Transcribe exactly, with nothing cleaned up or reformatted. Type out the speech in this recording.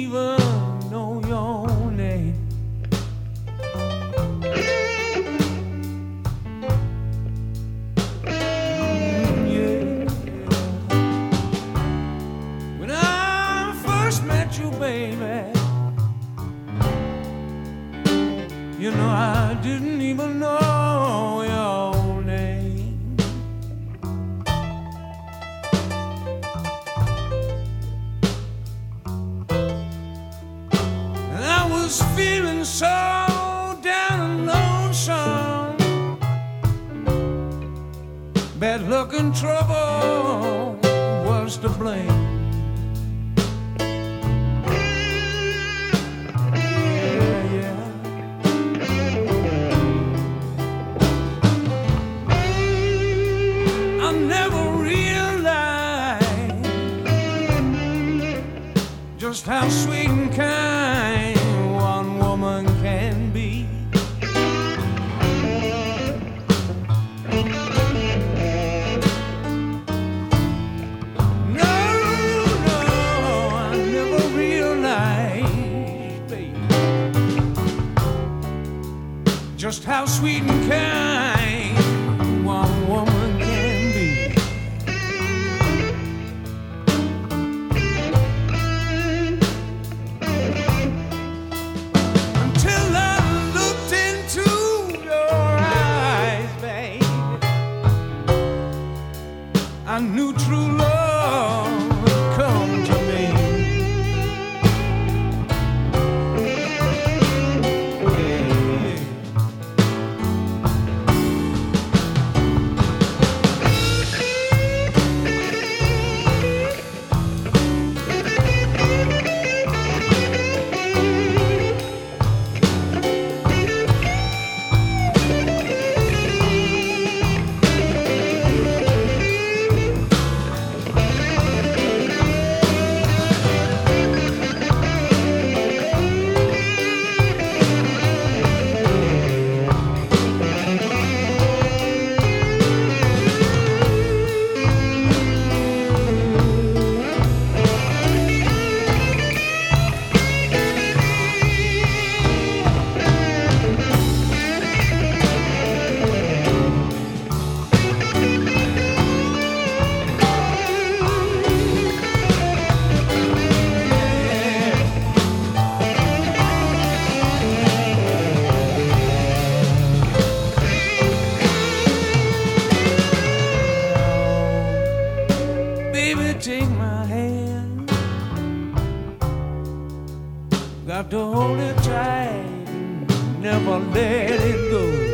even know your name. Mm, yeah. When I first met you, baby, you know I didn't even know your name. And I was feeling so down and lonesome. Bad luck and trouble was to blame. Just how sweet and kind one woman can be. No, no, I never realized, baby, just how sweet and kind one woman can be. I knew true love would come to me. Yeah. Baby, take my hand. Got to hold it tight and never let it go.